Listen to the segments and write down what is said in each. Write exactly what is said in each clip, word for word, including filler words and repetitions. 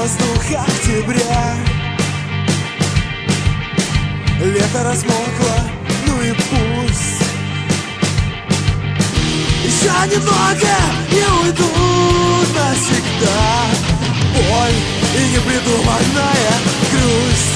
воздух октября. Лето размокло, ну и пусть. Еще немного и уйду навсегда. Боль и непридуманная грусть.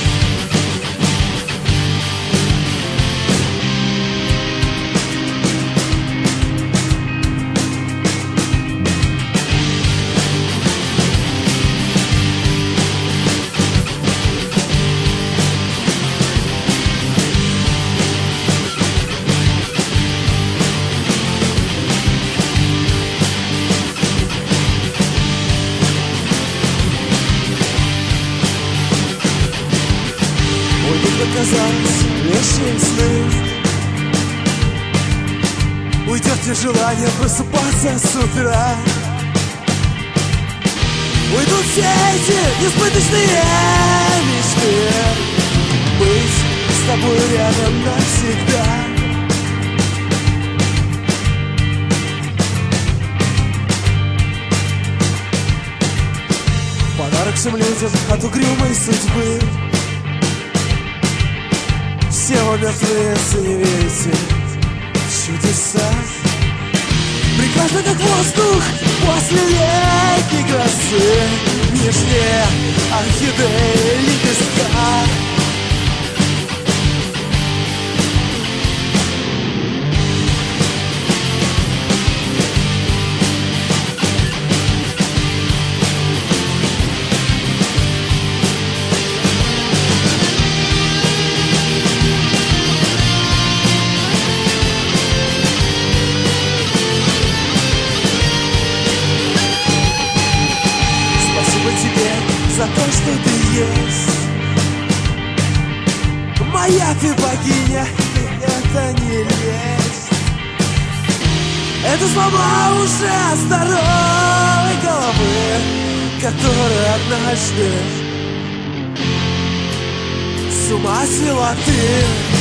Казалось, лишние сны. Уйдет ли желание просыпаться с утра? Уйдут все эти несбыточные мечты. Быть с тобой рядом навсегда. Подарок всем людям от угрюмой судьбы. Все вы мертвые, если не верите в чудеса. Прекрасно, как воздух после летней грозы. Нежнее орхидеи лепестка. За то, что ты есть. Моя ты богиня, и это не лесть. Это слова уже здоровой головы, которая однажды с ума свела ты.